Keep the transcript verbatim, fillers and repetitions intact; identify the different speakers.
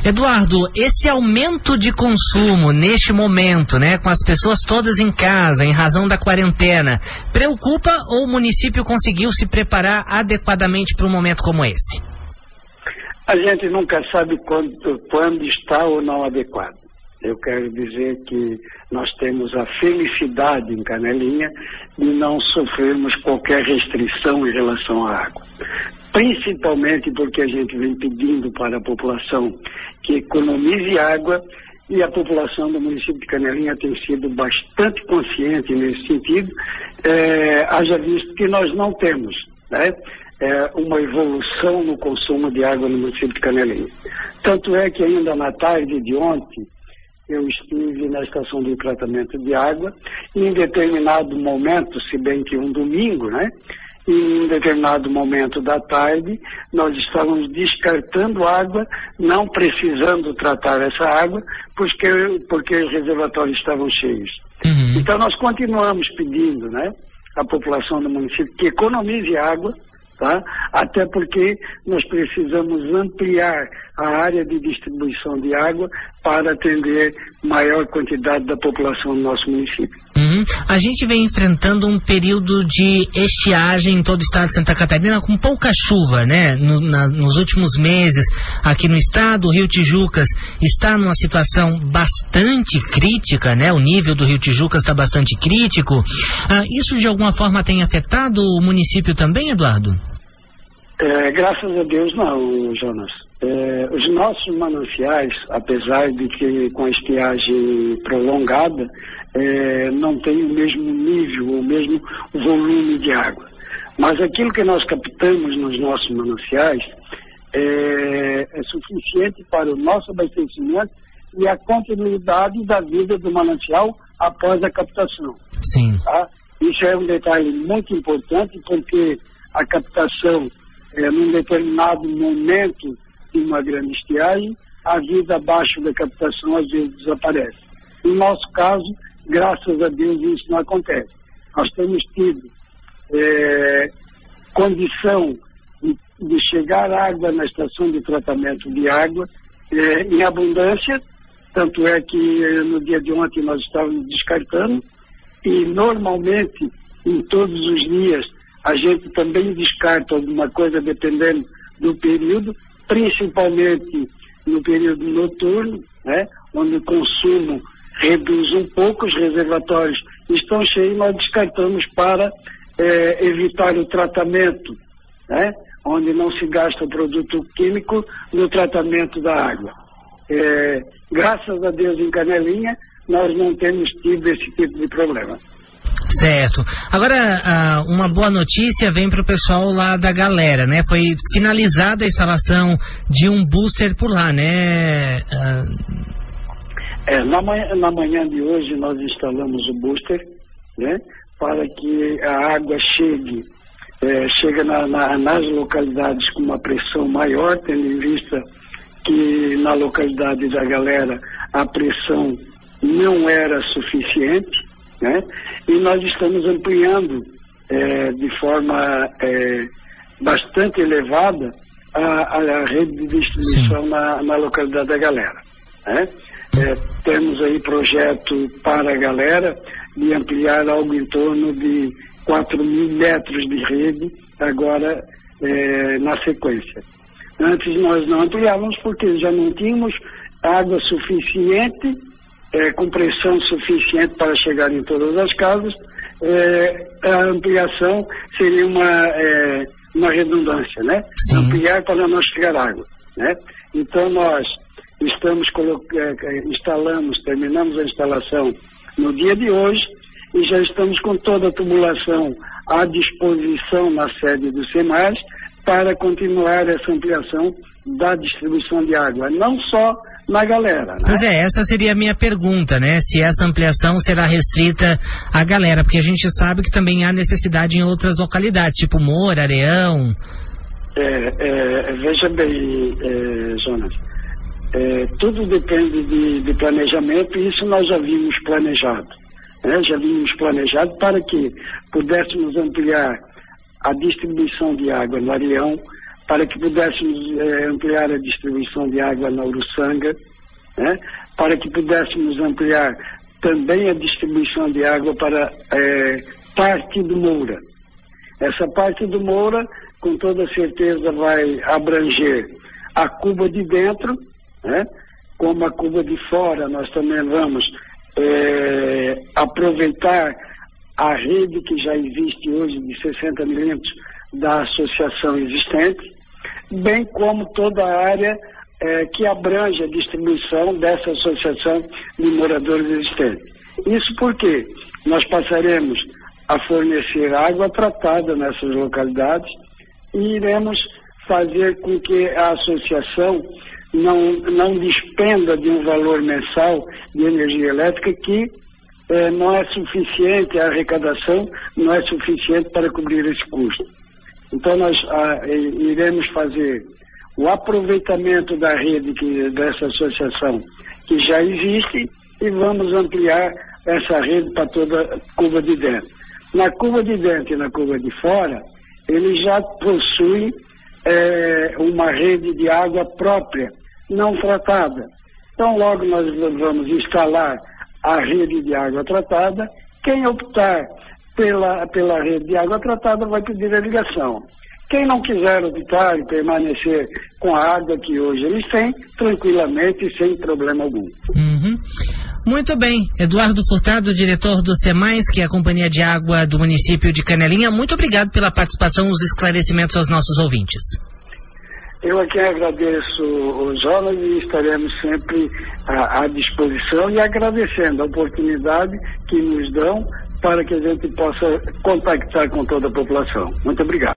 Speaker 1: Eduardo, esse aumento de consumo neste momento, né, com as pessoas todas em casa, em razão da quarentena, preocupa ou o município conseguiu se preparar adequadamente para um momento como esse?
Speaker 2: A gente nunca sabe quando, quando está ou não adequado. Eu quero dizer que nós temos a felicidade em Canelinha de não sofrermos qualquer restrição em relação à água. Principalmente porque a gente vem pedindo para a população que economize água e a população do município de Canelinha tem sido bastante consciente nesse sentido, é, haja visto que nós não temos, né, é, uma evolução no consumo de água no município de Canelinha. Tanto é que ainda na tarde de ontem, eu estive na estação de tratamento de água e em determinado momento, se bem que um domingo, né, e em determinado momento da tarde, nós estávamos descartando água, não precisando tratar essa água, porque, porque os reservatórios estavam cheios. Uhum. Então nós continuamos pedindo, né, à população do município que economize água, tá? Até porque nós precisamos ampliar a área de distribuição de água para atender maior quantidade da população do nosso município.
Speaker 1: Uhum. A gente vem enfrentando um período de estiagem em todo o estado de Santa Catarina com pouca chuva, né? No, na, nos últimos meses aqui no estado, o Rio Tijucas está numa situação bastante crítica, né? O nível do Rio Tijucas está bastante crítico. Ah, isso de alguma forma tem afetado o município também, Eduardo?
Speaker 2: É, graças a Deus não, Jonas. É, os nossos mananciais, apesar de que com a estiagem prolongada, é, não tem o mesmo nível, o mesmo volume de água. Mas aquilo que nós captamos nos nossos mananciais é, é suficiente para o nosso abastecimento e a continuidade da vida do manancial após a captação.
Speaker 1: Sim.
Speaker 2: Tá? Isso é um detalhe muito importante porque a captação, é, num determinado momento de uma grande estiagem, a vida abaixo da captação às vezes desaparece. No nosso caso, graças a Deus, isso não acontece. Nós temos tido é, condição de, de chegar água na estação de tratamento de água é, em abundância, tanto é que no dia de ontem nós estávamos descartando e normalmente em todos os dias a gente também descarta alguma coisa dependendo do período, principalmente no período noturno, né, onde o consumo reduz um pouco, os reservatórios estão cheios, nós descartamos para é, evitar o tratamento, né, onde não se gasta produto químico no tratamento da água. É, graças a Deus em Canelinha nós não temos tido esse tipo de problema.
Speaker 1: Certo. Agora, uma boa notícia vem para o pessoal lá da Galera, né? Foi finalizada a instalação de um booster por lá, né?
Speaker 2: É, na manhã, na manhã de hoje nós instalamos o booster, né? Para que a água chegue, é, chega na, na, nas localidades com uma pressão maior, tendo em vista que na localidade da Galera a pressão não era suficiente, né? E nós estamos ampliando é, de forma é, bastante elevada a, a rede de distribuição na, na localidade da Galera, né? É, temos aí projeto para a Galera de ampliar algo em torno de quatro mil metros de rede agora é, na sequência. Antes nós não ampliávamos porque já não tínhamos água suficiente, É, com pressão suficiente para chegar em todas as casas. É, a ampliação seria uma, é, uma redundância, né? Sim. Ampliar para não chegar água, né? Então nós estamos é, instalamos, terminamos a instalação no dia de hoje e já estamos com toda a tubulação à disposição na sede do SEMAS para continuar essa ampliação da distribuição de água, não só na Galera, né?
Speaker 1: Pois é, essa seria a minha pergunta, né? Se essa ampliação será restrita à Galera, porque a gente sabe que também há necessidade em outras localidades, tipo Moura, Areão.
Speaker 2: É, é, veja bem, é, Jonas, é, tudo depende de, de planejamento e isso nós já vimos planejado, né? Já vimos planejado para que pudéssemos ampliar a distribuição de água no Areão, para que pudéssemos eh, ampliar a distribuição de água na Uruçanga, né? Para que pudéssemos ampliar também a distribuição de água para eh, parte do Moura. Essa parte do Moura, com toda certeza, vai abranger a cuba de dentro, né? Como a cuba de fora, nós também vamos é, aproveitar a rede que já existe hoje de sessenta milímetros da associação existente, bem como toda a área é, que abrange a distribuição dessa associação de moradores existente. Isso porque nós passaremos a fornecer água tratada nessas localidades e iremos fazer com que a associação não, não despenda de um valor mensal de energia elétrica que eh, não é suficiente, a arrecadação não é suficiente para cobrir esse custo. Então nós ah, iremos fazer o aproveitamento da rede que, dessa associação que já existe e vamos ampliar essa rede para toda a cuba de dentro. Na cuba de dentro e na cuba de fora, ele já possui é, uma rede de água própria, não tratada. Então logo nós vamos instalar a rede de água tratada. Quem optar pela, pela rede de água tratada vai pedir a ligação. Quem não quiser optar e permanecer com a água que hoje eles têm, tranquilamente e sem problema algum.
Speaker 1: Uhum. Muito bem. Eduardo Furtado, diretor do SEMAIS, que é a Companhia de Água do município de Canelinha, muito obrigado pela participação e os esclarecimentos aos nossos ouvintes.
Speaker 2: Eu aqui agradeço, Jonas, e estaremos sempre à, à disposição e agradecendo a oportunidade que nos dão para que a gente possa contactar com toda a população. Muito obrigado.